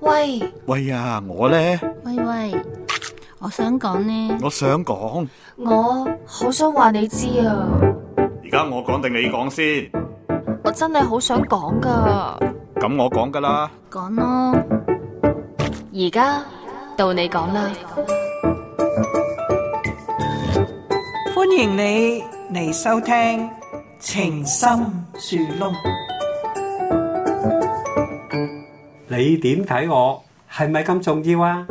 喂啊，我呢？ 喂，我想講呢。 我想講。 我好想話你知啊。 而家我講定你講先？ 我真係好想講噶。 咁我講噶啦。 講咯。 而家到你講啦。 歡迎你嚟收聽情深樹窿。 你點睇我係咪咁重要啊？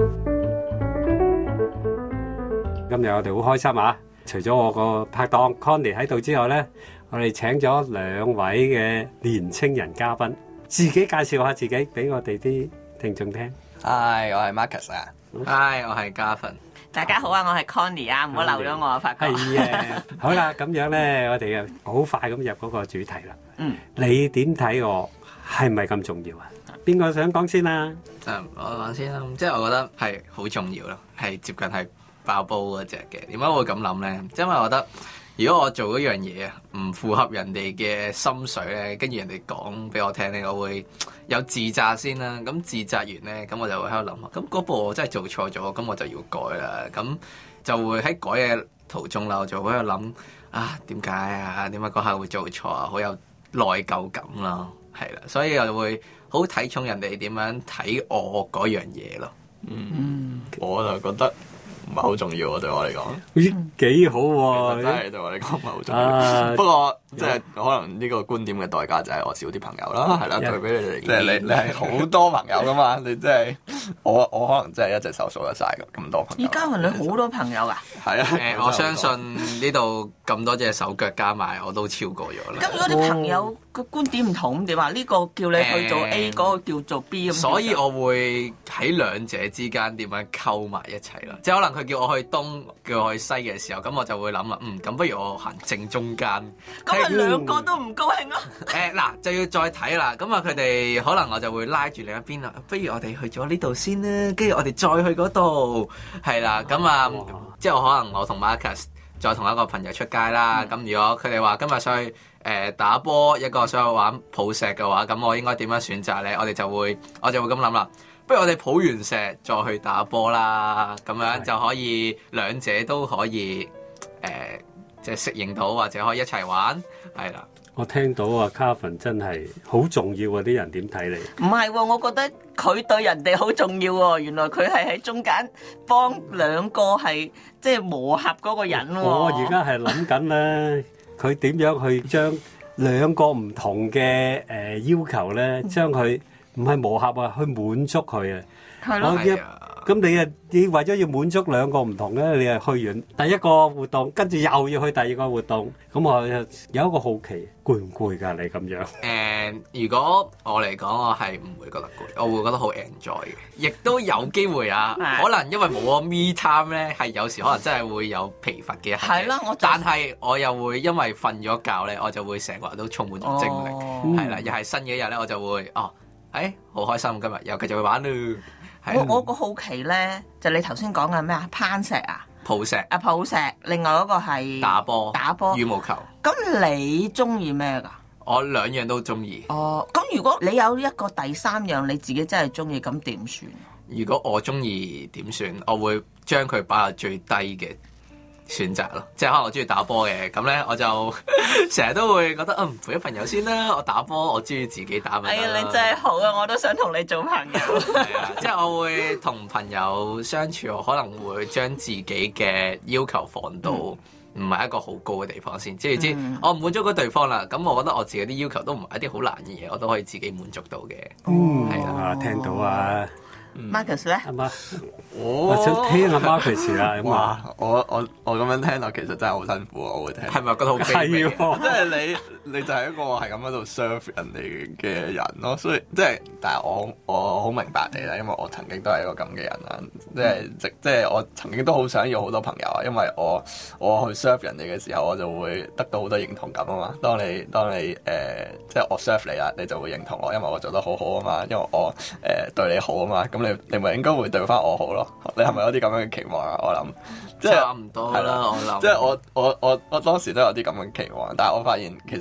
今日我哋好開心啊！除咗我個拍檔 Connie 喺度之外呢，我哋請咗兩位嘅年青人嘉賓，自己介紹下自己俾我哋啲聽眾聽。 Hi，我係 Marcus 啊。 Hi，我係嘉芬。 大家好啊，我係 Connie 啊，唔好漏咗我啊，發覺。 係啊，好啦，咁樣呢，我哋好快咁入嗰個主題啦。你點睇我係咪咁重要啊？邊個想講先啊？ 我講先啦，即係我覺得係好重要咯，係接近係爆煲嗰隻嘅。點解會咁諗咧？因為我覺得如果我做嗰樣嘢啊，唔符合人哋嘅心水咧，跟住人哋講俾我聽咧，我會有自責先啦。咁自責完咧，咁我就會喺度諗，咁嗰步我真係做錯咗，咁我就要改啦。咁就會喺改嘅途中啦，我就喺度諗啊，點解啊？點解嗰下會做錯啊？好有內疚感啦，係啦，所以我就會好睇重人哋點樣睇我嗰樣嘢咯。 我就覺得唔係好重要啊，對我嚟講。 咦，幾好喎！ 真係對我嚟講唔係好重要。不過即係可能呢個觀點嘅代價就係我少啲朋友啦，係啦，對比你哋，即係你係好多朋友噶嘛，你即係我可能真係一隻手數得晒咁多朋友。 而家你好多朋友啊？ 係啊， 我相信呢度咁多隻手腳加埋，我都超過咗啦。 咁如果啲朋友個觀點唔同，點啊？呢個叫你去做 A，嗰個叫做 B 咁。 所以我會喺兩者之間點樣溝埋一齊咯。即係可能佢叫我去東，叫我去西嘅時候，咁我就會諗啦，咁不如我行正中間。 咁咪兩個都唔高興咯。 嗱就要再睇啦。咁啊，佢哋可能我就會拉住另一邊啦。不如我哋去咗呢度先啦，跟住我哋再去嗰度，係啦。咁啊，之後可能我同 Marcus 再同一個朋友出街啦。咁如果佢哋話今日想去打波，一個想去玩抱石嘅話，咁我應該點樣選擇咧？我就會咁諗啦。不如我哋抱完石再去打波啦，咁樣就可以兩者都可以即係適應到，或者可以一齊玩，係啦。 我聽到啊，Carvin 真係好重要啊！啲人點睇你？ 唔係喎，我覺得佢對人哋好重要喎。原來佢係喺中間幫兩個係即係磨合嗰個人喎。 我而家係諗緊咧，佢點樣去將兩個唔同嘅要求咧，將佢唔係磨合啊，去滿足佢啊。 係咯。 咁你為咗要滿足兩個唔同咧，你係去完第一個活動，跟住又要去第二個活動，咁我有一個好奇，攰唔攰㗎？你咁樣？ 如果我嚟講，我係唔會覺得攰，我會覺得好 enjoy 嘅，亦都有機會啊。可能因為冇個 me time 咧，係有時可能真係會有疲乏嘅一刻。 係啦， 但係我又會因為瞓咗覺咧，我就會成個人都充滿咗精力，係啦，又係新嘅一日咧，我就會好開心，今日又繼續去玩咯。 我個好奇咧，就你頭先講嘅咩啊？攀石啊， 抱石， 另外嗰個係打波， 羽毛球。 咁你中意咩㗎？ 我兩樣都中意。 咁如果你有一個第三樣你自己真係中意，咁點算？ 如果我中意點算？我會將佢擺喺最低嘅選擇咯，即係可能我中意打波嘅，咁咧我就成日都會覺得陪咗朋友先啦。我打波，我中意自己打咪得啦。 你真係好啊！我都想同你做朋友。 係啊，即係我會同朋友相處，我可能會將自己嘅要求放到唔係一個好高嘅地方先。即係知我唔滿足嗰對方啦，咁我覺得我自己啲要求都唔係一啲好難嘅嘢，我都可以自己滿足到嘅。係啊，聽到啊。 Marcus 咧， 我想聽下 Marcus 啊。 哇！我咁樣聽落，其實真係好辛苦，我會聽。 係咪覺得好卑微？ 即係你就係一個係咁喺度 serve 人哋嘅人咯，所以即係，但係我好明白你啦，因為我曾經都係一個咁嘅人啦，即係我曾經都好想要好多朋友啊，因為我去 serve 人哋嘅時候，我就會得到好多認同感啊嘛。當你即係我 serve 你啦，你就會認同我，因為我做得好好啊嘛，因為我對你好啊嘛，咁你咪應該會對翻我好咯。你係咪有啲咁樣嘅期望啊？我諗即係差唔多啦，我諗。 即係我當時都有啲咁嘅期望，但係我發現其實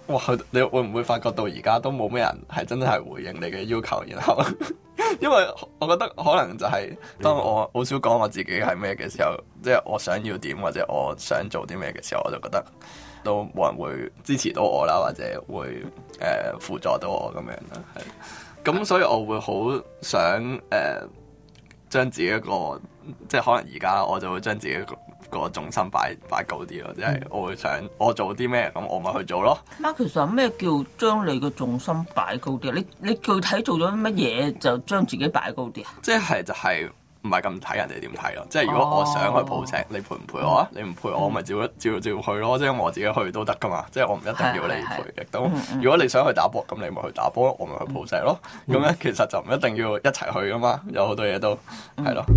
哇！你會唔會發覺到而家都冇咩人係真係回應你嘅要求？然後因為我覺得可能就係當我好少講我自己係咩嘅時候，即係我想要點或者我想做啲咩嘅時候，我就覺得都冇人會支持到我啦，或者會輔助到我咁樣啦。係咁，所以我會好想將自己一個即係可能而家我就會將自己個重心擺高啲咯，即係我會想我做啲咩咁我咪去做咯。 其實咩叫將你個重心擺高啲啊？你具體做咗乜嘢就將自己擺高啲啊？ 即係就係唔係咁睇人哋點睇咯。即係如果我想去抱石，你陪唔陪我啊？你唔陪我咪照去咯。即係我自己去都得噶嘛。即係我唔一定要你陪，亦都如果你想去打波，咁你咪去打波，我咪去抱石咯。咁樣其實就唔一定要一齊去噶嘛。有好多嘢都係咯。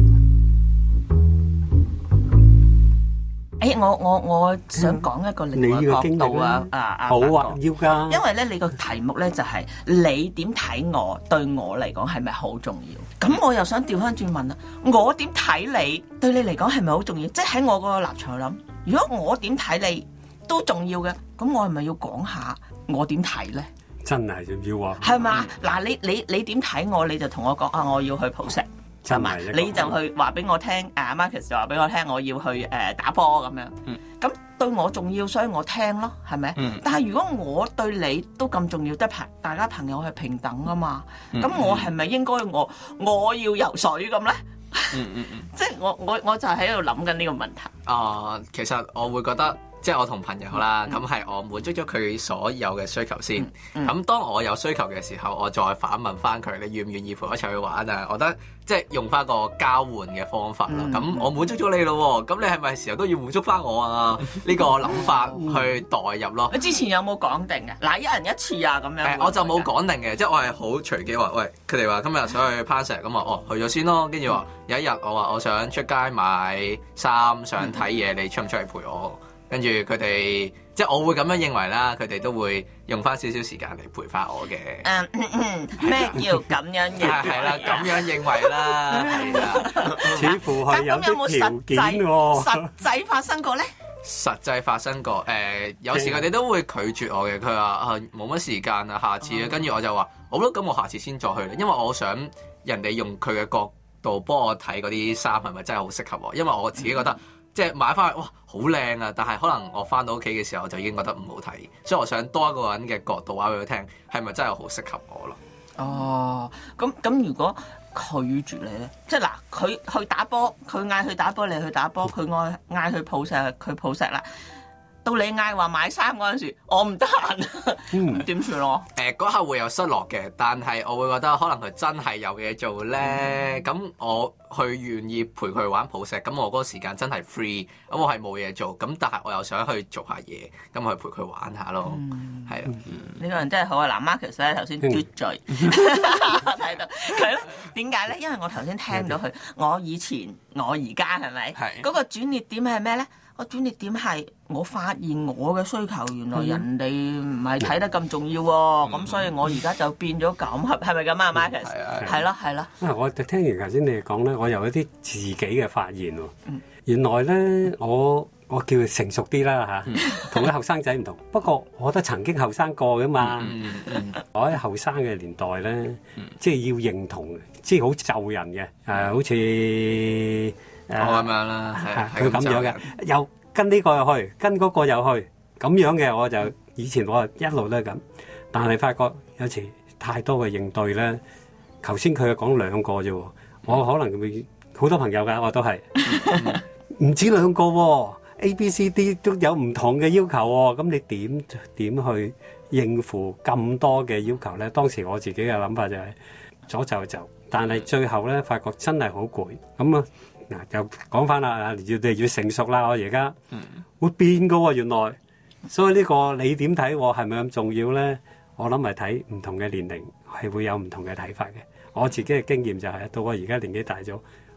我想講一個另外一個角度啊， 好啊，要㗎。 因為咧，你個題目咧就係你點睇我，對我嚟講係咪好重要？咁我又想調翻轉問啦，我點睇你，對你嚟講係咪好重要？即係喺我個立場諗，如果我點睇你都重要嘅，咁我係咪要講下我點睇咧？ 真係要啊！ 係嘛？嗱，你點睇我，你就同我講啊，我要去抱石。係嘛？你就去話俾我聽，Marcus 就話俾我聽，我要去打波咁樣。咁對我重要，所以我聽咯，係咪？但係如果我對你都咁重要，大家朋友係平等啊嘛。咁我係咪應該我要游水咁咧？即係我就喺度諗緊呢個問題。 其實我會覺得。即係我同朋友啦，咁係我滿足咗佢所有嘅需求先。咁當我有需求嘅時候，我再反問翻佢，你願唔願意陪我一齊去玩啊？我覺得即係用翻個交換嘅方法咯。咁我滿足咗你咯，咁你係咪時候都要滿足翻我啊？呢個諗法去代入咯。 你之前有冇講定嘅？嗱，一人一次啊咁樣。 我就冇講定嘅，即係我係好隨機話，喂，佢哋話今日想去攀石，咁啊，去咗先咯。跟住話有一日我話我想出街買衫，想睇嘢，你出唔出嚟陪我？跟住佢哋，即係我會咁樣認為啦，佢哋都會用翻少少時間嚟陪翻我嘅。 咩叫咁樣認為？ 係啦，咁樣認為啦，係啦。 似乎係有啲條件喎。 實際發生過咧？ 實際發生過，有時佢哋都會拒絕我嘅。佢話冇乜時間啊，下次啊。跟住我就話好咯，咁我下次先再去啦。因為我想人哋用佢嘅角度幫我睇嗰啲衫係咪真係好適合我，因為我自己覺得。即係買翻去，哇，好靚啊！但係可能我翻到屋企嘅時候就已經覺得唔好睇，所以我想多一個人嘅角度話俾佢聽，係咪真係好適合我咯？ 咁如果拒絕你咧，即係嗱，佢去打波，佢嗌去打波，你去打波，佢嗌去抱石，佢抱石啦。到你嗌話買衫嗰陣時，我唔得閒，點算咯？ 嗰刻會有失落嘅，但係我會覺得可能佢真係有嘢做咧。咁我去願意陪佢玩抱石，咁我嗰個時間真係 free，咁我係冇嘢做，咁但係我又想去做下嘢，咁去陪佢玩下咯。係啊， 呢個人真係好啊！嗱 ，Marcus 咧頭先絕嘴睇到佢咧，點解咧？因為我頭先聽到佢，我以前，我而家係咪？係嗰個轉捩點係咩咧？個轉捩點係我發現我嘅需求，原來人哋唔係睇得咁重要喎，咁所以我而家就變咗咁，係咪咁啊？Marcus 係咯係咯。 我聽完頭先你哋講咧，我有一啲自己嘅發現喎。原來咧，我叫佢成熟啲啦嚇，同啲後生仔唔同。不過我都曾經後生過噶嘛。我喺後生嘅年代咧，即係要認同，即係好就人嘅，好似。 我咁樣啦， 佢咁樣嘅，又跟呢個又去，跟嗰個又去，咁樣嘅我就以前我一路都係咁，但係發覺有時太多嘅應對咧。頭先佢講兩個啫，我可能會好多朋友㗎，我都係唔止兩個，A、B、C、D 都有唔同嘅要求喎。咁你點去應付咁多嘅要求咧？當時我自己嘅諗法就係左就，但係最後咧發覺真係好攰咁啊！嗱，又講翻啦，要成熟啦，我而家會變噶喎，原來，所以呢個你點睇係咪咁重要咧？我諗係睇唔同嘅年齡係會有唔同嘅睇法嘅。我自己嘅經驗就係到我而家年紀大咗，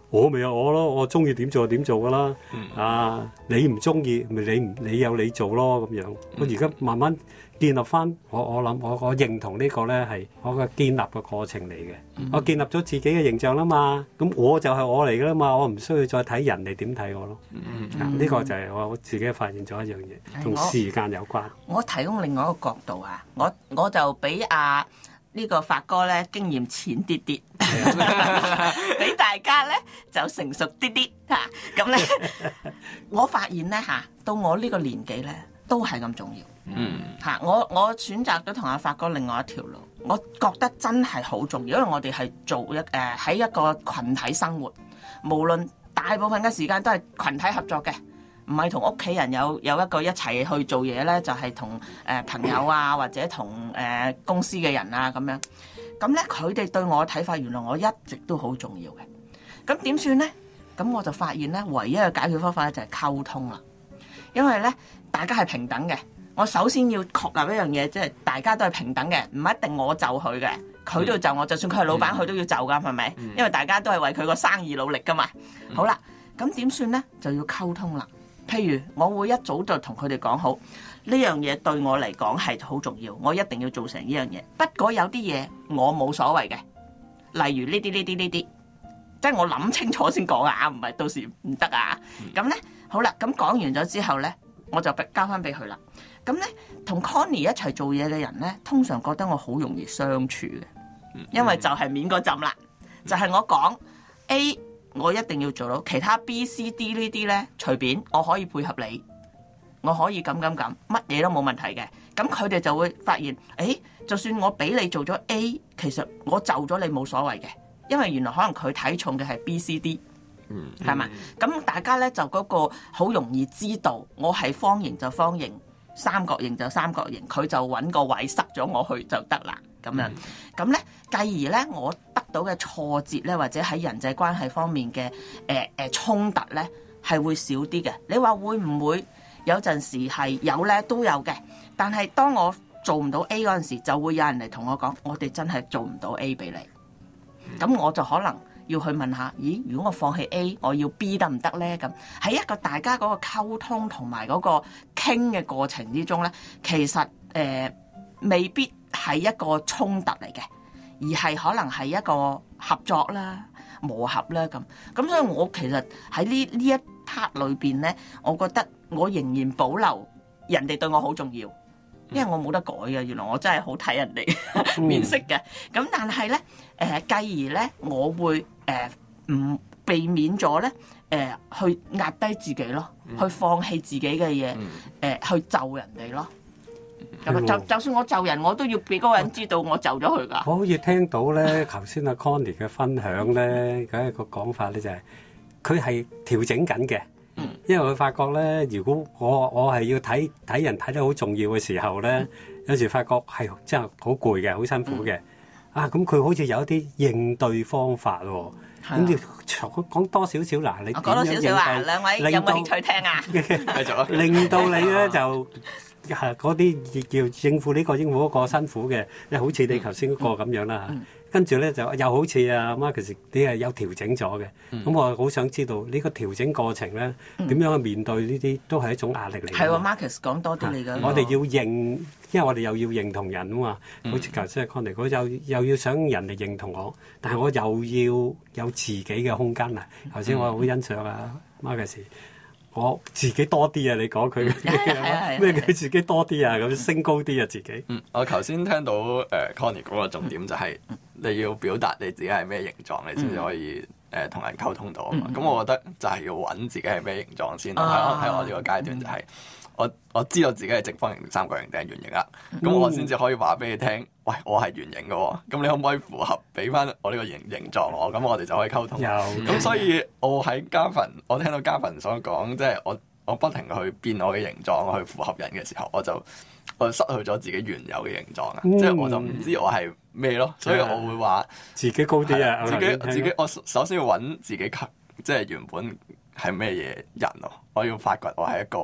我咪有我咯，我中意點做就點做噶啦。你唔中意咪你有你做咯咁樣。我而家慢慢建立翻，我諗我認同呢個咧係我嘅建立嘅過程嚟嘅。我建立咗自己嘅形象啦嘛，咁我就係我嚟噶啦嘛，我唔需要再睇人哋點睇我咯。呢個就係我自己發現咗一樣嘢，同時間有關。 我提供另外一個角度啊，我就俾呢個發哥咧經驗淺啲啲，俾大家咧就成熟啲啲嚇。咁咧，我發現咧到我呢個年紀咧都係咁重要。我選擇咗同阿發哥另外一條路，我覺得真係好重要，因為我哋係做喺一個群體生活，無論大部分嘅時間都係群體合作嘅。唔係同屋企人有一個一齊去做嘢咧，就係同朋友啊，或者同公司嘅人啊咁樣。咁咧佢哋對我嘅睇法，原來我一直都好重要嘅。咁點算咧？咁我就發現咧，唯一嘅解決方法咧就係溝通啦。因為咧大家係平等嘅，我首先要確立一樣嘢，即係大家都係平等嘅，唔一定我就佢嘅，佢都要就我，就算佢係老闆，佢都要就㗎，係咪？因為大家都係為佢個生意努力㗎嘛。好啦，咁點算咧？就要溝通啦。譬如我會一早就同佢哋講好，呢樣嘢對我嚟講係好重要，我一定要做成呢樣嘢。不過有啲嘢我冇所謂嘅，例如呢啲，即係我諗清楚先講啊，唔係到時唔得啊。咁咧好啦，咁講完咗之後咧，我就交翻俾佢啦。咁咧同 Connie 一齊做嘢嘅人咧，通常覺得我好容易相處嘅，因為就係面嗰陣啦，就係我講 A。我一定要做到，其他 B、C、D 呢啲咧隨便，我可以配合你，我可以咁，乜嘢都冇問題嘅。咁佢哋就會發現，就算我俾你做咗 A， 其實我就咗你冇所謂嘅，因為原來可能佢睇重嘅係 B、C、D， 係嘛？咁大家咧就嗰個好容易知道，我係方形就方形，三角形就三角形，佢就揾個位塞咗我去就得啦。咁樣，咁咧繼而咧，我得到嘅挫折咧，或者喺人際關係方面嘅衝突咧，係會少啲嘅。你話會唔會有陣時係有咧？都有嘅。但係當我做唔到 A 嗰陣時，就會有人嚟同我講，我哋真係做唔到 A 俾你。咁我就可能要去問下，咦？如果我放棄 A，我要 B 得唔得咧？咁喺一個大家嗰個溝通同埋嗰個傾嘅過程之中咧，其實未必係一個衝突嚟嘅，而係可能係一個合作啦、磨合啦咁。咁所以我其實喺呢一 part 裏邊咧，我覺得我仍然保留人哋對我好重要，因為我冇得改嘅。原來我真係好睇人哋面色嘅。咁但係咧，繼而咧，我會唔避免咗咧，去壓低自己咯，去放棄自己嘅嘢，去就人哋咯。就算我就人，我都要俾嗰個人知道我就咗佢噶。 我好似聽到咧，頭先阿 Connie 嘅分享咧，咁一個講法咧就係佢係調整緊嘅。因為佢發覺咧，如果我係要睇人睇得好重要嘅時候咧，有時發覺係真係好攰嘅，好辛苦嘅。咁佢好似有一啲應對方法喎。咁要講多少少嗱，你講多少少啊？兩位有冇興趣聽啊？ 繼續啊！ 令到你咧就嗰啲叫應付呢個應付嗰個辛苦嘅，好似你頭先嗰個咁樣啦嚇。跟住咧就又好似阿 Marcus 你係有調整咗嘅。咁我好想知道呢個調整過程咧點樣去面對呢啲都係一種壓力嚟。係喎，Marcus 講多啲你嘅。 我哋要認，因為我哋又要認同人啊嘛。好似頭先阿 Connie，我又要想人哋認同我，但係我又要有自己嘅空間啊。頭先我好欣賞啊 Marcus。我自己多啲啊！你講佢咩？佢自己多啲啊，咁升高啲啊，自己。 我頭先聽到Connie 嗰個重點就係你要表達你自己係咩形狀，你先至可以同人溝通到啊嘛。咁我覺得就係要揾自己係咩形狀先。喺我呢個階段就係我知道自己係正方形、三角形定係圓形啦。咁我先至可以話俾你聽，喂，我係圓形嘅喎。咁你可唔可以符合俾翻我呢個形狀我？咁我哋就可以溝通。咁所以我喺我聽到嘉文所講，即係我不停去變我嘅形狀去符合人嘅時候，我失去咗自己原有嘅形狀啊！即係我就唔知我係咩咯，所以我會話自己高啲啊！ 自己我首先要揾自己即係原本係咩嘢人咯。我要發掘我係一個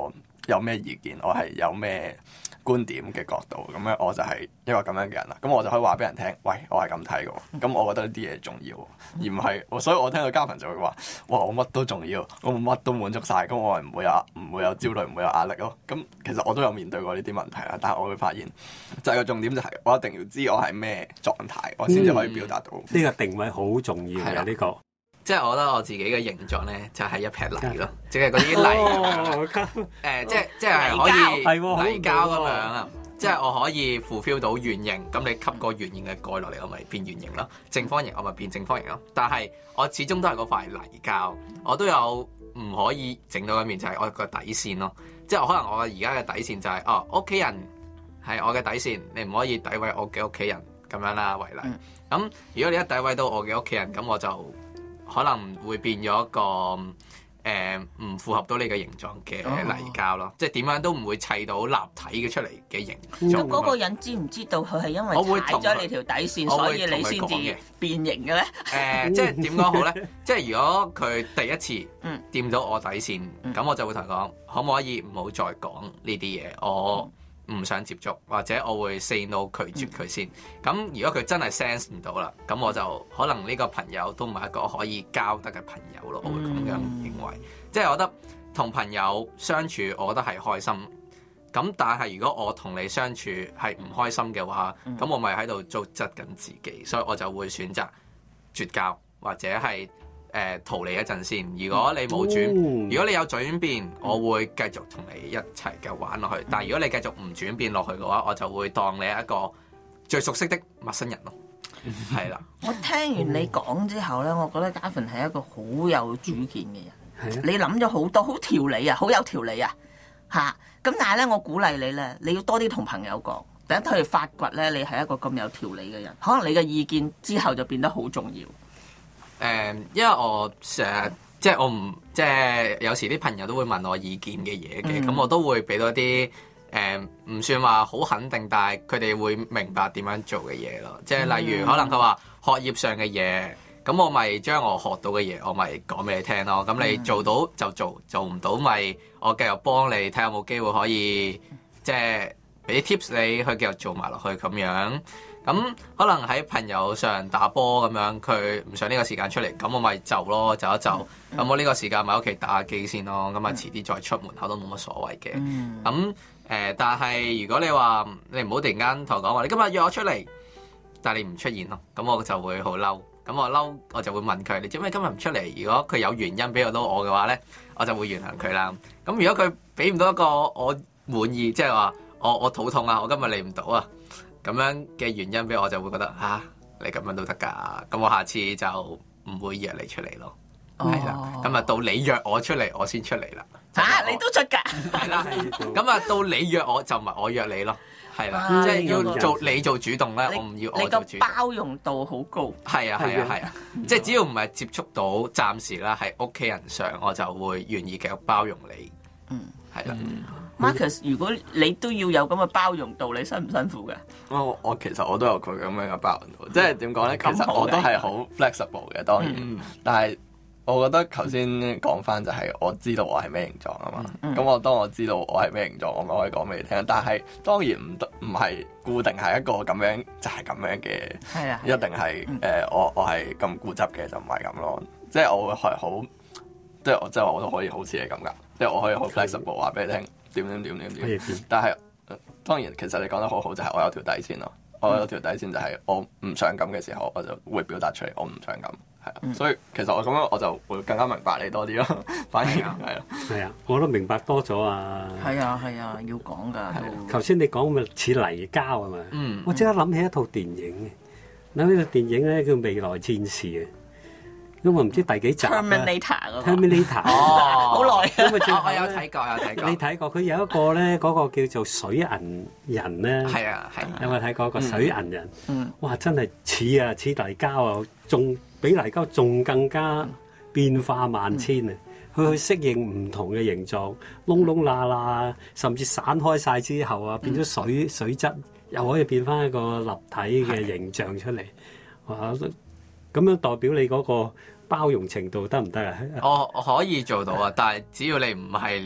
有咩意見，我係有咩觀點嘅角度，咁樣我就係一個咁樣嘅人啦。咁我就可以話俾人聽，喂，我係咁睇嘅。咁我覺得呢啲嘢重要，而唔係，所以我聽到嘉賓就會話，哇，我乜都重要，我乜都滿足晒，咁我係唔會有焦慮，唔會有壓力咯。咁其實我都有面對過呢啲問題啦，但係我會發現，就係個重點就係我一定要知我係咩狀態，我先至可以表達到。 呢個定位好重要嘅呢個。 即係我覺得我自己嘅形狀咧，就係一撇泥咯，即係嗰啲泥即係可以泥膠咁樣啊！即係我可以 fulfill 到圓形，咁你吸個圓形嘅蓋落嚟，我咪變圓形咯；正方形我咪變正方形咯。但係我始終都係嗰塊泥膠，我都有唔可以整到一面，就係我個底線咯。即係可能我而家嘅底線就係屋企人係我嘅底線，你唔可以詆毀我嘅屋企人咁樣啦為例。咁如果你一詆毀到我嘅屋企人，咁我就可能會變咗一個唔符合到你嘅形狀嘅泥膠咯，即係點樣都唔會砌到立體嘅出嚟嘅形狀。 咁嗰個人知唔知道佢係因為踩咗你條底線，所以你先至變形嘅咧？ 即係點講好咧？即係如果佢第一次掂到我底線，咁我就會同佢講，可唔可以唔好再講呢啲嘢？我唔想接觸，或者我會 say no 拒絕佢先。咁如果佢真係 sense 唔到啦，咁我就可能呢個朋友都唔係一個可以交得嘅朋友咯。我會咁樣認為。即係我覺得同朋友相處，我覺得係開心。咁但係如果我同你相處係唔開心嘅話，咁我咪喺度糟質緊自己。所以我就會選擇絕交，或者係逃離一陣先。如果你冇如果你有轉變，我會繼續同你一齊嘅玩落去。但係如果你繼續唔轉變落去嘅話，我就會當你係一個最熟悉的陌生人咯。係啦。 我聽完你講之後咧，我覺得嘉芬係一個好有主見嘅人。你諗咗好多，好條理啊，好有條理啊，嚇！咁但係咧，我鼓勵你咧，你要多啲同朋友講，等佢哋發掘咧，你係一個咁有條理嘅人，可能你嘅意見之後就變得好重要。 因為我成日即係我唔即係有時啲朋友都會問我意見嘅嘢嘅，咁我都會俾到啲唔算話好肯定，但係佢哋會明白點樣做嘅嘢咯。即係例如可能佢話學業上嘅嘢。咁我咪將我學到嘅嘢，我咪講俾你聽咯。咁你做到就做，做唔到咪我繼續幫你睇下有冇機會可以即係俾啲 tips 你去繼續做埋落去咁樣。咁可能喺朋友上打波咁樣，佢唔想呢個時間出嚟，咁我咪就咯，就一就。咁我呢個時間咪喺屋企打下機先咯。咁啊遲啲再出門口都冇乜所謂嘅。咁但係如果你話你唔好突然間同我講話，你今日約我出嚟，但係你唔出現咯，咁我就會好嬲。咁我嬲，我就會問佢：你做咩今日唔出嚟？如果佢有原因俾到我嘅話咧，我就會原諒佢啦。咁如果佢俾唔到一個我滿意，即係話我肚痛啊，我今日嚟唔到啊，咁樣嘅原因俾我就會覺得你咁樣都得㗎。咁我下次就唔會約你出嚟咯。係啦，咁啊到你約我出嚟，我先出嚟啦。 你都出㗎？ 係啦，咁啊到你約我就唔係我約你咯。係啦，即係要做你做主動咧，我唔要我做主動。 你個包容度好高。 係啊，即係只要唔係接觸到，暫時啦，喺屋企人上，我就會願意繼續包容你。係啦。 Marcus，如果你都要有咁嘅包容度，你辛唔辛苦嘅？ 我其實我都有佢咁樣嘅包容度，即係點講咧？其實我都係好 flexible 嘅，當然，但係。我覺得頭先講翻就係我知道我係咩形狀啊嘛，咁當我知道我係咩形狀，我咪可以講俾你聽。但係當然唔係固定係一個咁樣就係咁樣嘅，一定係我係咁固執嘅就唔係咁咯。即係我會係好，即係我都可以好似你咁噶，即係我可以好 flexible 話俾你聽點。但係當然其實你講得好好就係我有條底線咯，我有條底線就係我唔想咁嘅時候我就會表達出嚟，我唔想咁。所以其實我咁樣我就會更加明白你多啲咯，反而係啊， 我都明白多咗啊。 係啊，要講㗎。 頭先你講咪似泥膠啊嘛，我即刻諗起一套電影嘅，諗起套電影咧叫《未來戰士》嘅，咁我唔知第幾集 Terminator 好耐啊！ 我有睇過， 你睇過佢有一個咧，嗰個叫做水銀人咧， 係啊， 有冇睇過個水銀人？哇，真係似泥膠啊，仲比泥膠仲更加變化萬千啊！佢去適應唔同嘅形狀，窿窿罅罅，甚至散開晒之後啊，變咗水質，又可以變翻一個立體嘅形象出嚟。哇！咁樣代表你嗰個包容程度得唔得啊？ 我可以做到啊，但係只要你唔係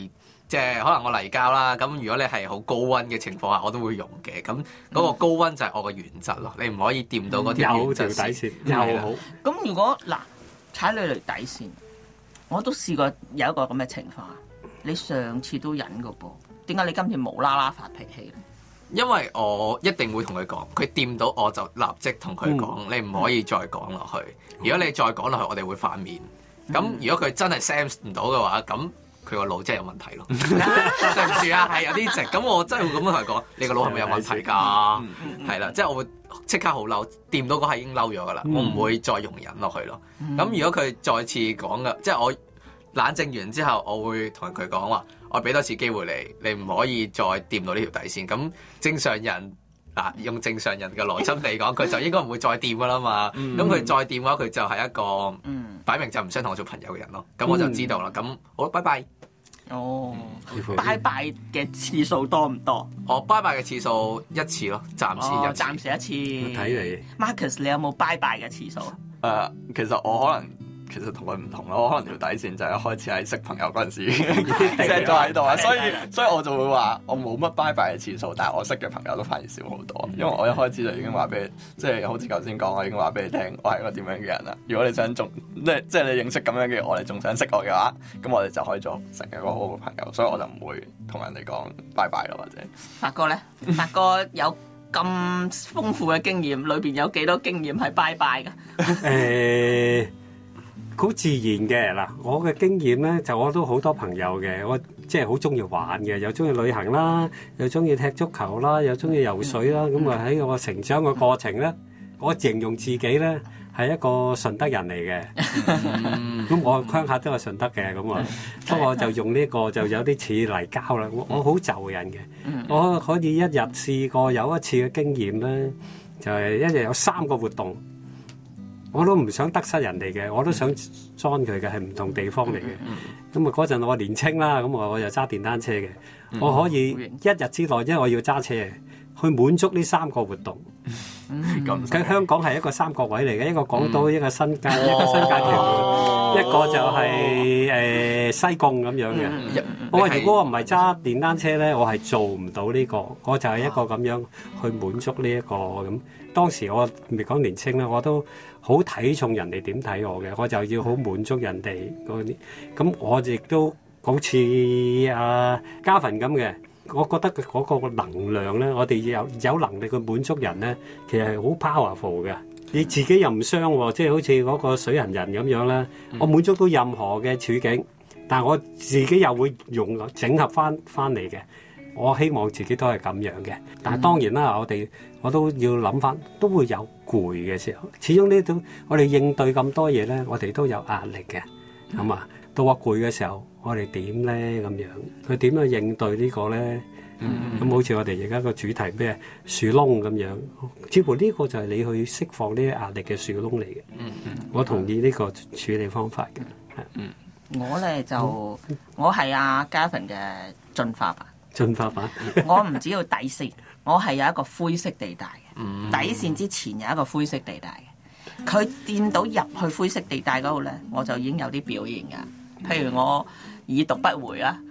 即係可能我泥膠啦，咁如果你係好高溫嘅情況下，我都會用嘅。咁嗰個高溫就係我嘅原則咯，你唔可以掂到嗰條有條底線，又好。 咁如果嗱踩你條底線，我都試過有一個咁嘅情況，你上次都忍個噃，點解你今次無啦啦發脾氣咧？ 因為我一定會同佢講，佢掂到我就立即同佢講，你唔可以再講落去。如果你再講落去，我哋會反面。咁如果佢真係 sense 唔到嘅話，咁佢個腦真係有問題咯。對唔住啊，係有啲直。咁我真係會咁樣同佢講，你個腦係咪有問題㗎？係啦，即係我會即刻好嬲，掂到嗰下已經嬲咗㗎啦，我唔會再容忍落去咯。咁如果佢再次講嘅，即係我冷靜完之後，我會同佢講話，我俾多次機會你，你唔可以再掂到呢條底線。咁正常人用正常人嘅邏輯嚟講，佢就應該唔會再掂㗎啦嘛。咁佢再掂嘅話，佢就係一個擺明就唔想同我做朋友嘅人咯。咁我就知道啦。咁好，拜拜。 哦，拜拜嘅次數多唔多？ 我拜拜嘅次數一次咯，暫時一次。 睇你 Marcus， 你有冇拜拜嘅次數？ 其實我可能同佢唔同咯，我可能條底線就係一開始係識朋友嗰陣時已經 set 咗喺度啊，所以我就會話我冇乜拜拜嘅次數，但係我識嘅朋友都反而少好多，因為我一開始就已經話俾你，即係好似頭先講，我已經話俾你聽，我係一個點樣嘅人啦。如果你想即係你認識咁樣嘅我，你仲想識我嘅話，咁我哋就可以做成一個好好嘅朋友，所以我就唔會同人哋講拜拜咯，或者。 發哥咧，發哥有咁豐富嘅經驗，裏邊有幾多經驗係拜拜㗎？ 好自然嘅嗱，我嘅經驗咧就我都好多朋友嘅，我即係好中意玩嘅，又中意旅行啦，又中意踢足球啦，又中意游水啦。咁啊喺我成長嘅過程咧，我形容自己咧係一個順德人嚟嘅。咁我鄉下都係順德嘅，咁啊，不過就用呢個就有啲似泥膠啦。我好就人嘅，我可以一日試過有一次嘅經驗咧，就係一日有3個活動。我都唔想得失人哋嘅，我都想裝佢嘅，係唔同地方嚟嘅。咁啊嗰陣我年青啦，咁我又揸電單車嘅，我可以一日之內，因為我要揸車去滿足呢3個活動。咁香港係一個3角位嚟嘅，一個港島，一個新界，一個新界屯門，一個就係西貢咁樣嘅。我話如果我唔係揸電單車咧，我係做唔到呢個，我就係一個咁樣去滿足呢一個咁。當時我未講年青啦，我都好睇重人哋點睇我嘅，我就要好滿足人哋嗰啲。咁我亦都好似嘉芬咁嘅，我覺得嗰個能量咧，我哋有能力去滿足人咧，其實係好 powerful 嘅。你自己又唔傷喎，即係好似嗰個水人人咁樣啦。我滿足到任何嘅處境，但係我自己又會整合翻嚟嘅。我希望自己都係咁樣嘅，但係當然啦，我都要諗翻，都會有攰嘅時候。始終呢種我哋應對咁多嘢咧，我哋都有壓力嘅，咁啊，到我攰嘅時候，我哋點咧咁樣？佢點樣應對呢個咧？咁好似我哋而家個主題咩樹窿咁樣，似乎呢個就係你去釋放呢啲壓力嘅樹窿嚟嘅。我同意呢個處理方法嘅。 我咧就我係阿嘉芬嘅進化版。 進化版， 我唔只要底線，我係有一個灰色地帶嘅。底線之前有一個灰色地帶嘅。佢掂到入去灰色地帶嗰度咧，我就已經有啲表現㗎。譬如我已讀不回啦，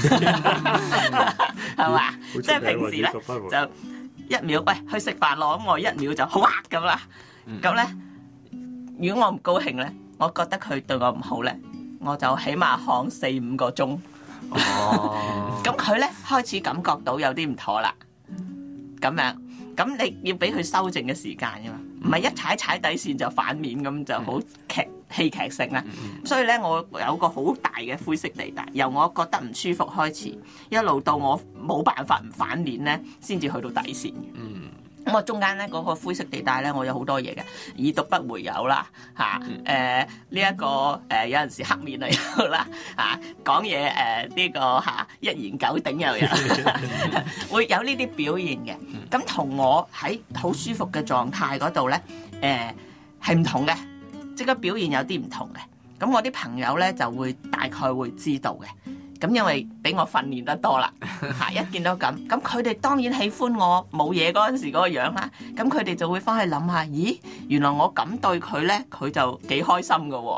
係嘛？即係平時咧就1秒，喂去食飯咯，咁我1秒就好咁啦。咁咧，如果我唔高興咧，我覺得佢對我唔好咧，我就起碼看4-5個鐘。咁佢咧開始感覺到有啲唔妥啦，咁樣，咁你要俾佢修正嘅時間噶嘛，唔係一踩底線就反面咁就好戲劇性啦。所以咧，我有個好大嘅灰色地帶，由我覺得唔舒服開始，一路到我冇辦法唔反面咧，先至去到底線嘅。咁我中間咧嗰個灰色地帶咧，我有好多嘢嘅，已讀不回有啦，呢一個有陣時黑面啊有啦，講嘢呢個一言九鼎又有，會有呢啲表現嘅。咁同我喺好舒服嘅狀態嗰度咧，係唔同嘅，即係個表現有啲唔同嘅。咁我啲朋友咧就會大概會知道嘅。咁因為俾我訓練得多啦，一見到咁佢哋當然喜歡我冇嘢嗰陣時嗰個樣啦。咁佢哋就會翻去諗下，咦，原來我咁對佢咧，佢就幾開心噶喎。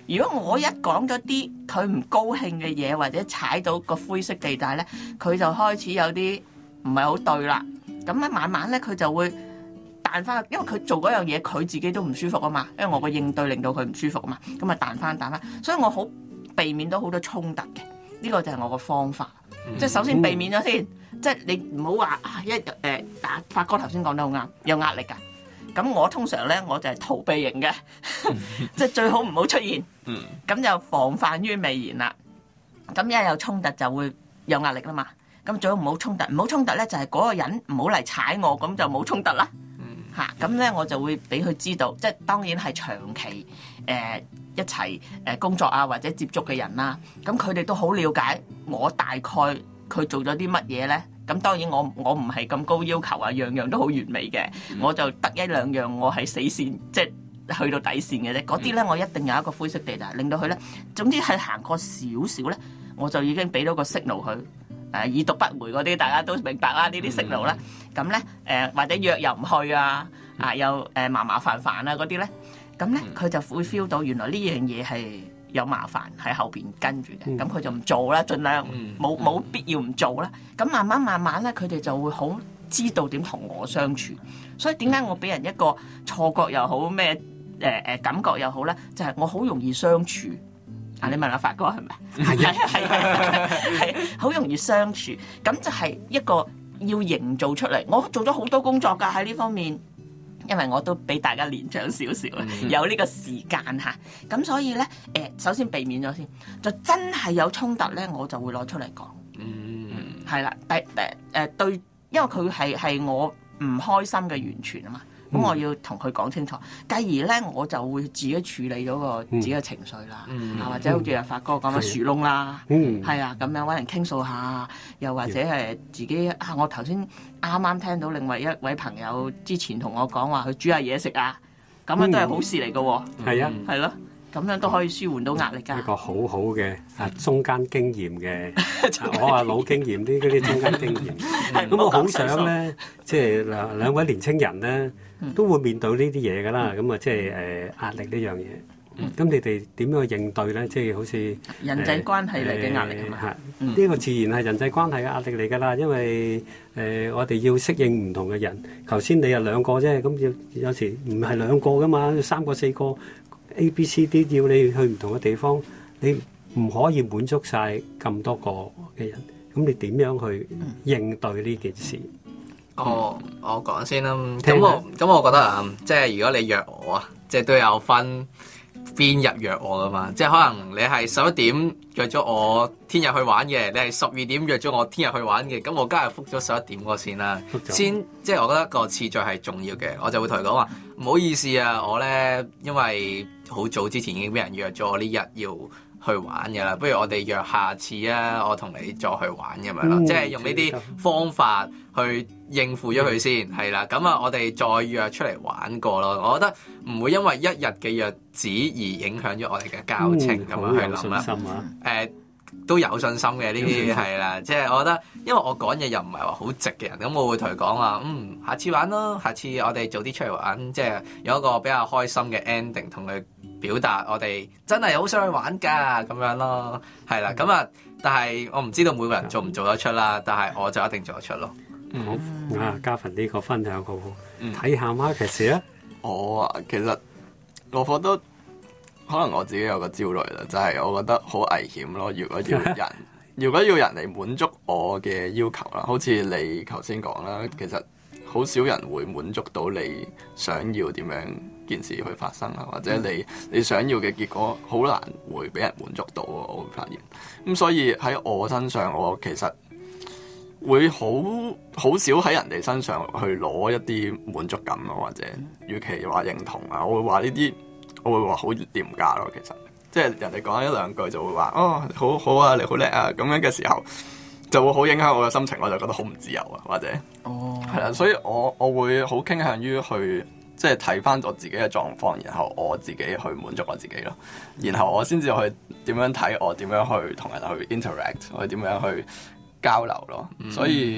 如果我一講咗啲佢唔高興嘅嘢，或者踩到個灰色地帶咧，佢就開始有啲唔係好對啦。咁咧慢慢咧佢就會彈翻，因為佢做嗰樣嘢佢自己都唔舒服啊嘛，因為我個應對令到佢唔舒服啊嘛，咁啊彈翻，所以我好避免到好多衝突嘅，呢個就係我個方法。即係首先避免咗先，即係你唔好話發哥頭先講得好啱，有壓力㗎。咁我通常咧我就係逃避型嘅，即係最好唔好出現。咁就防範於未然啦。咁一有衝突就會有壓力啦嘛。咁最好唔好衝突，唔好衝突咧就係嗰個人唔好嚟踩我，咁就冇衝突啦。咁咧我就會俾佢知道，即係當然係長期一齊工作啊或者接觸嘅人啦。咁佢哋都好了解我大概佢做咗啲乜嘢咧。咁當然我唔係咁高要求啊，樣樣都好完美嘅。我就得一兩樣我係死線，即係去到底線嘅啫。嗰啲咧我一定有一個灰色地帶，令到佢咧，總之係行過少少咧，我就已經俾到個 signal 佢。已讀不回嗰啲大家都明白啦，呢啲 signal 咧，咁咧或者約又唔去啊，又麻煩啊嗰啲咧，咁咧佢就會 feel 到原來呢樣嘢係有麻煩喺後邊跟住嘅，咁佢就唔做啦，盡量冇必要唔做啦。咁慢慢咧，佢哋就會好知道點同我相處。所以點解我俾人一個錯覺又好咩感覺又好咧，就係我好容易相處。你問阿發哥係咪？係好容易相處，咁就係一個要營造出嚟。我做咗好多工作㗎喺呢方面，因為我都比大家年長少少，有呢個時間嚇。咁所以咧，首先避免咗先，就真係有衝突咧，我就會攞出嚟講。係啦，對，因為佢係我唔開心嘅源泉啊嘛。咁我要同佢講清楚，繼而咧我就會自己處理咗個自己嘅情緒啦，或者好似阿發哥講嘅樹窿啦，係啊，咁樣揾人傾訴下，又或者係自己我頭先啱啱聽到另外一位朋友之前同我講話，佢煮下嘢食啊，咁樣都係好事嚟嘅喎，係啊，係咯，咁樣都可以舒緩到壓力㗎。一個好好嘅中間經驗嘅，我話老經驗啲嗰啲中間經驗，咁我好想咧，即係兩位年青人咧。都會面對呢啲嘢㗎啦，咁啊即係壓力呢樣嘢。咁你哋點樣去應對咧？即係好似人際關係嚟嘅壓力啊嘛。呢個自然係人際關係嘅壓力嚟㗎啦，因為我哋要適應唔同嘅人。頭先你有兩個啫，咁有時唔係兩個㗎嘛，三個四個 A、B、C、D 要你去唔同嘅地方，你唔可以滿足晒咁多個嘅人。咁你點樣去應對呢件事？ 我講先啦，咁我覺得啊，即係如果你約我啊，即係都有分邊日約我噶嘛，即係可能你係11點約咗我聽日去玩嘅，你係12點約咗我聽日去玩嘅，咁我梗係覆咗11點嗰個先啦，先即係我覺得個次序係重要嘅，我就會同佢講話唔好意思啊，我咧因為好早之前已經俾人約咗我呢日要去玩嘅啦，不如我哋約下次啊，我同你再去玩咁樣咯，即係用呢啲方法去應付咗佢先，係啦，咁啊我哋再約出嚟玩過咯，我覺得唔會因為一日嘅約子而影響咗我哋嘅交情咁樣去諗啦。都有信心嘅呢啲係啦，即係我覺得，因為我講嘢又唔係話好直嘅人，咁我會同佢講話，下次玩咯，下次我哋早啲出嚟玩，即係有一個比較開心嘅 ending 同佢表達，我哋真係好想去玩㗎咁樣咯，係啦，咁啊，但係我唔知道每個人做唔做得出啦，但係我就一定做得出咯。好啊，嘉芬呢個分享好好，睇下 Marcus 啊，我啊，其實我覺得。可能我自己有個焦慮啦，就係我覺得好危險咯。如果要人嚟滿足我嘅要求啦，好似你頭先講啦，其實好少人會滿足到你想要點樣件事去發生啦，或者你想要嘅結果好難會俾人滿足到，我會發現。咁所以喺我身上，我其實會好少喺人哋身上去攞一啲滿足感咯，或者與其話認同啊，我會話呢啲。我會話好廉價咯，其實即係人哋講一兩句就會話哦，好好啊，你好叻啊，咁樣嘅時候就會好影響我嘅心情，我就覺得好唔自由啊，或者係啦，所以我會好傾向於去即係睇翻我自己嘅狀況，然後我自己去滿足我自己咯，然後我先至去點樣睇我點樣去同人去 interact， 我點樣去交流咯，所以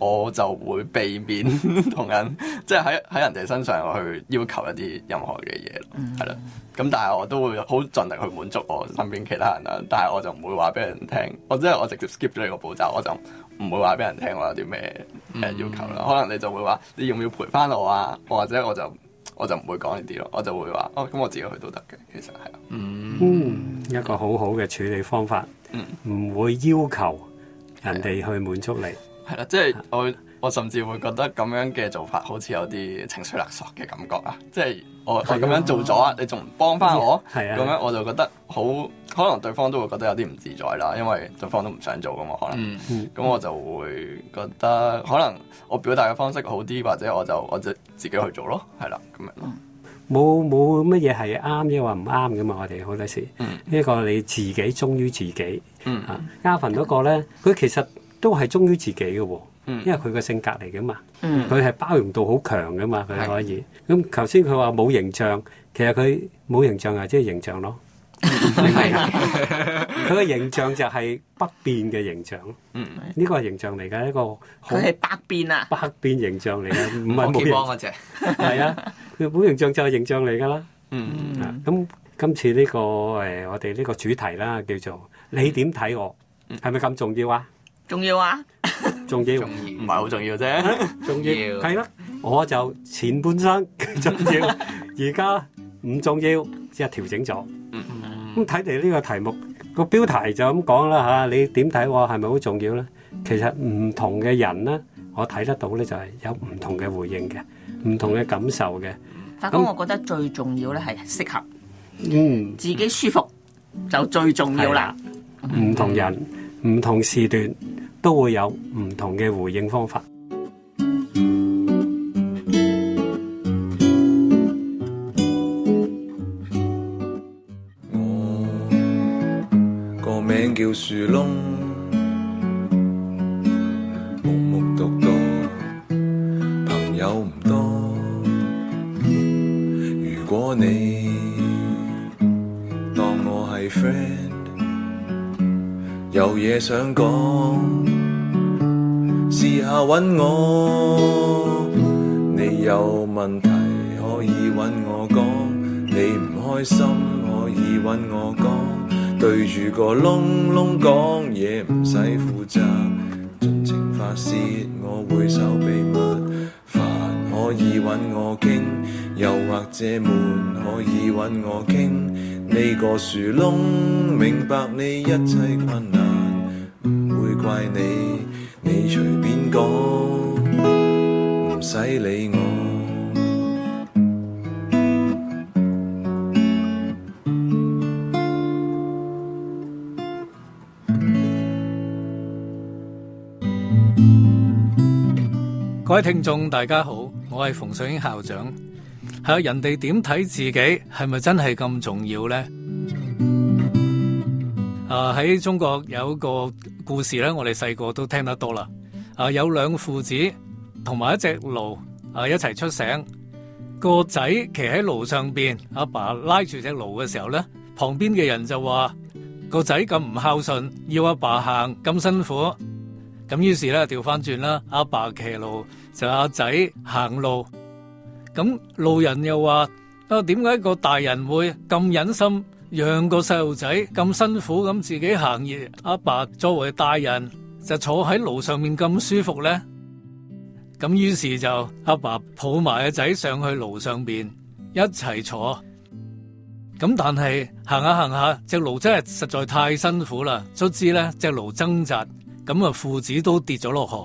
我就會避免同人即係喺人哋身上去要求一啲任何嘅嘢咯，係啦。咁但係我都會好盡力去滿足我身邊其他人啦，但係我就唔會話俾人聽，我直接 skip 咗呢個步驟，我就唔會話俾人聽我有啲咩要求啦。可能你就會話你要唔要陪翻我啊，或者我就唔會講呢啲咯，我就會話咁我自己去都得嘅，其實係一個好好嘅處理方法，唔會要求人哋去滿足你， 係啦，即係我甚至會覺得咁樣嘅做法好似有啲情緒勒索嘅感覺啊！即係我咁樣做咗，你仲唔幫翻我？咁樣我就覺得可能對方都會覺得有啲唔自在啦，因為對方都唔想做噶嘛，可能。咁我就會覺得可能我表達嘅方式好啲，或者我就自己去做咯，係啦，咁樣咯。 冇乜嘢係啱，抑或唔啱噶嘛？我哋好多時呢個你自己忠於自己。阿芬嗰個咧，佢其實都係忠於自己嘅喎。因為佢個性格嚟噶嘛，佢係包容度好強噶嘛，佢可以。咁頭先佢話冇形象，其實佢冇形象啊，即係形象咯。佢嘅形象就係不變嘅形象。呢個係形象嚟嘅，一個佢係百變啊， 百變形象嚟嘅，唔係冇形象嗰隻。 係啊，佢本形象就係形象嚟噶啦。咁今次呢個我哋呢個主題啦，叫做你點睇我，係咪咁重要啊？ 重要啊！ 重要唔係好重要啫， 重要係咯，我就前半生重要，而家唔重要，即係調整咗。咁睇嚟呢個題目個標題就咁講啦嚇，你點睇我係咪好重要咧？其實唔同嘅人咧，我睇得到咧就係有唔同嘅回應嘅，唔同嘅感受嘅。 發哥，我覺得最重要咧係適合，自己舒服就最重要啦。 唔同人、唔同時段都會有唔同嘅回應方法。 我個名叫樹窿，木木獨獨，朋友唔多。如果你當我係 friend，有嘢想講，試下搵我。你有問題可以搵我講，你唔開心可以搵我講，對住個窿窿講嘢唔使負責，盡情發洩我會守秘密。煩可以搵我傾，又或者悶可以搵我傾。呢個樹窿明白你一切困難，唔會怪你，你隨便講，唔使理我。 各位聽眾大家好，我係馮水英校長。係人哋點睇自己係咪真係咁重要呢？喺中國有一個故事咧，我哋細個都聽得多啦。有兩父子同埋一隻驢一齊出城，個仔騎喺驢上邊，阿爸拉住隻驢嘅時候咧，旁邊嘅人就話個仔咁唔孝順，要阿爸行咁辛苦。咁於是咧調翻轉啦，阿爸騎驢就阿仔行路。咁路人又話點解個大人會咁忍心讓個細路仔咁辛苦咁自己行，而阿爸作為大人就坐喺驢上面咁舒服咧？咁於是就阿爸抱埋個仔上去驢上邊一齊坐。咁但係行下行下，隻驢真係實在太辛苦啦，卒之咧隻驢掙扎，咁啊父子都跌咗落河。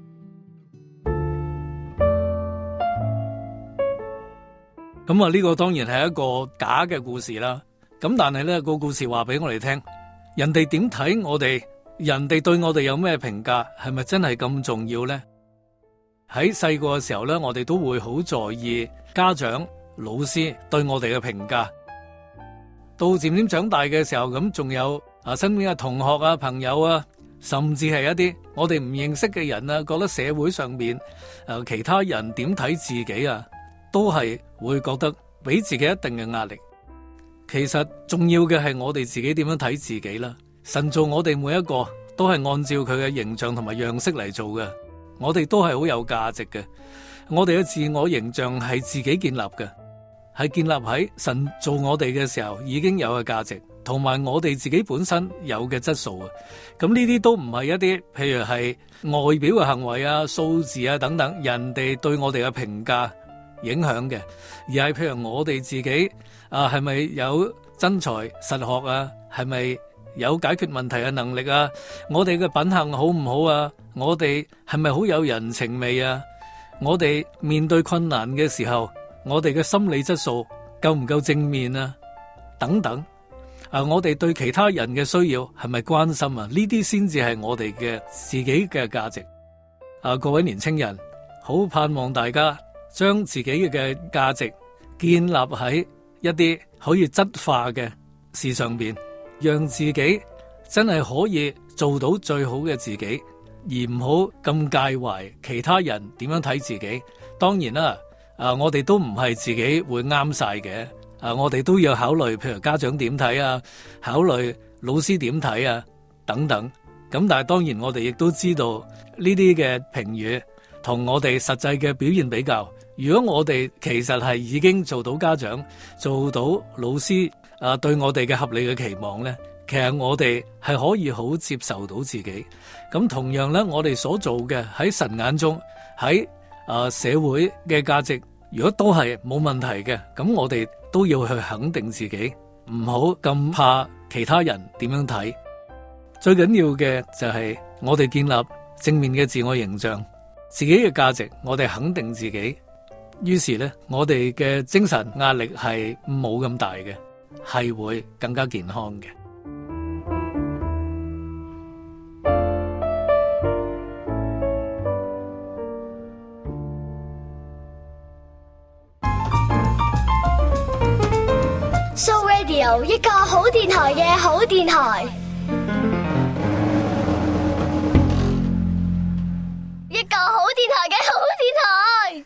咁啊呢個當然係一個假嘅故事啦。咁但係咧個故事話俾我哋聽，人哋點睇我哋，人哋對我哋有咩評價，係咪真係咁重要咧？喺細個嘅時候咧，我哋都會好在意家長、老師對我哋嘅評價。到漸漸長大嘅時候，咁仲有身邊嘅同學啊、朋友啊，甚至係一啲我哋唔認識嘅人啊，覺得社會上面其他人點睇自己啊，都係會覺得俾自己一定嘅壓力。其實重要嘅係我哋自己點樣睇自己啦。神造我哋每一個都係按照佢嘅形象同埋樣式嚟做嘅。 我哋都係好有價值嘅。我哋嘅自我形象係自己建立嘅，係建立喺神做我哋嘅時候已經有嘅價值，同埋我哋自己本身有嘅質素啊。咁呢啲都唔係一啲譬如係外表嘅行為啊、數字啊等等，人哋對我哋嘅評價影響嘅，而係譬如我哋自己啊，係咪有真才實學啊？係咪有解決問題嘅能力啊？我哋嘅品行好唔好啊？我哋係咪好有人情味啊？我哋面對困難嘅時候，我哋嘅心理質素夠唔夠正面啊？等等啊，我哋對其他人嘅需要係咪關心啊？呢啲先至係我哋嘅自己嘅價值啊！各位年青人，好盼望大家將自己嘅價值建立喺一啲可以質化嘅事上邊，讓自己真係可以做到最好嘅自己，而唔好咁介懷其他人點樣睇自己。當然啦，我哋都唔係自己會啱晒嘅，我哋都要考慮，譬如家長點睇啊，考慮老師點睇啊，等等。咁但係當然我哋亦都知道呢啲嘅評語同我哋實際嘅表現比較，如果我哋其實係已經做到家長，做到老師對我哋嘅合理嘅期望呢，其實我哋係可以好接受到自己。咁同樣呢，我哋所做嘅喺神眼中，喺社會嘅價值，如果都係冇問題嘅，咁我哋都要去肯定自己，唔好咁怕其他人點樣睇。最緊要嘅就係我哋建立正面嘅自我形象，自己嘅價值，我哋肯定自己。於是呢，我哋嘅精神壓力係冇咁大嘅，係會更加健康嘅。 So Radio 一個好電台嘅好電台。